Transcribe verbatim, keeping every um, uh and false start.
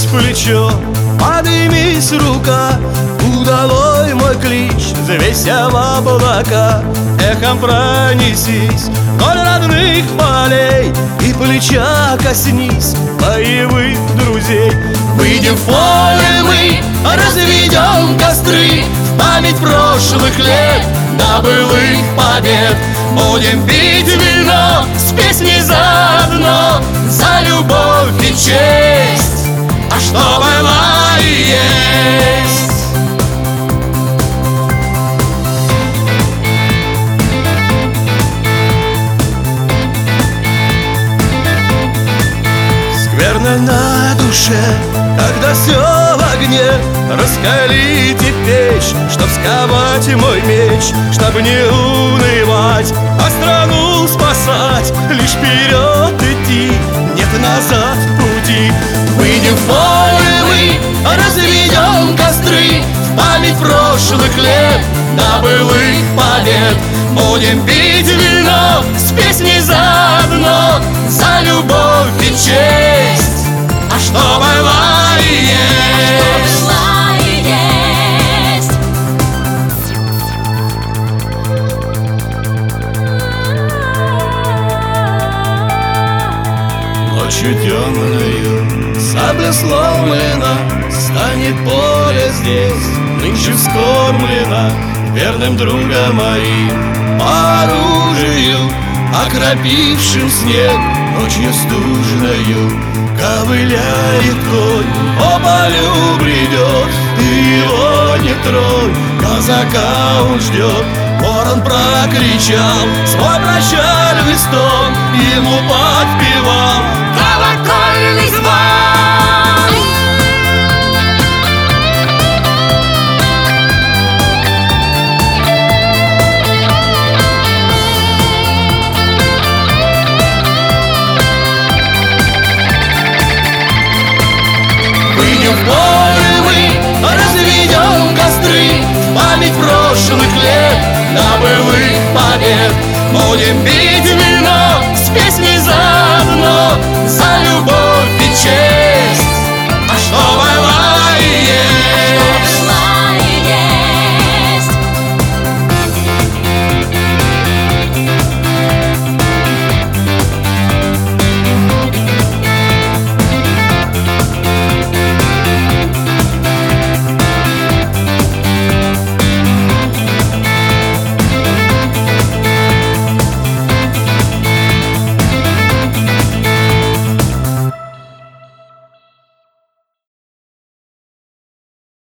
плечо, поднимись, рука, удалой мой клич, взвейся в облака. Эхом пронесись вдоль родных полей и плеча коснись боевых друзей. Выйдем в поле мы, разведем костры в память прошлых лет, до былых побед. Будем пить вино с песней заодно, за любовь и честь, а что было и есть. Скверно на душе, когда все в огне. Раскалите печь, чтоб сковать мой меч, чтоб не унывать, а страну спасать. Лишь вперед идти, нет назад пути. Выйдем в поле мы, разведем костры в память прошлых лет, до былых побед. Будем пить вино с песней заодно, за любовь и честь, а что было и есть. Ночью темною сабля сломлена, станет поле здесь нынче вскормлено верным другом моим по оружию, окропившим снег ночью стужною. Ковыляет конь, по полю бредет, ты его не тронь, казака он ждет. Ворон прокричал свой прощальный стон, ему подпевал колокольный звон. Выйдем в поле мы, разведем костры в память прошлых лет, до былых побед. Будем бить